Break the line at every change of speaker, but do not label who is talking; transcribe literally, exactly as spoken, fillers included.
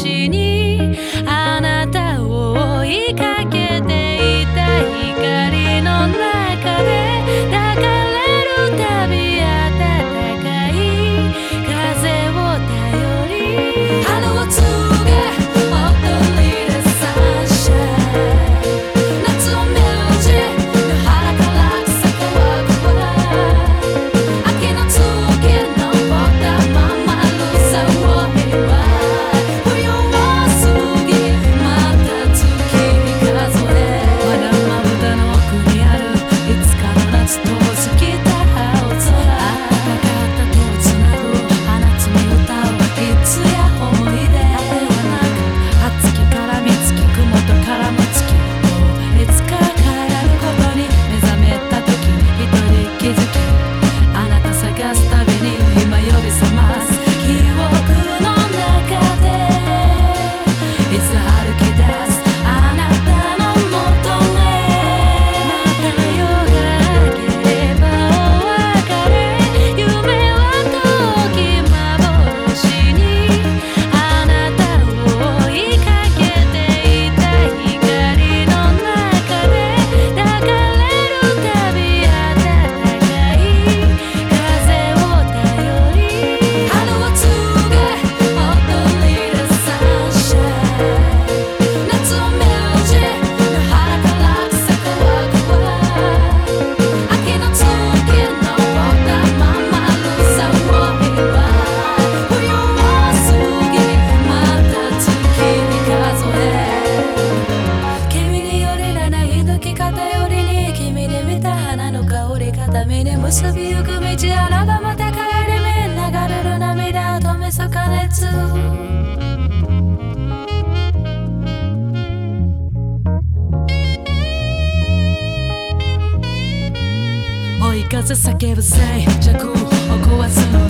幻にあなたを追いかけていた光の中で抱かれるたび暖かい風を頼り春を告げ踊り出サンシャイン夏をメロディー野原から草乾くわ秋の月のぼったままるさを平和冬を過ぎまた月に数えまだまぶたの奥にあるいつかの夏と過ぎた青空温かった手をつなぐ花摘み歌ういつや思い出ではなく初月から三月雲と絡む月いつか帰らぬことに目覚めた時一人気づきあなた探すたびに今呼び覚ます記憶の中でいつ歩き出すあなたのもとへまた夜が明ければお別れ夢は遠き幻にあなたを追いかけていた光の中で抱かれるたび暖かい風を頼り春を告げ踊り出サンシャイン夏をメロディー野原から草乾くわ秋の月のぼったままるさを平和冬を過ぎまた月に数え君によりらない抜き方よりに君で見た花の香り片目に結びゆく道あらばまた帰り目流れる涙止めそ加熱追い風叫ぶ静寂を壊すの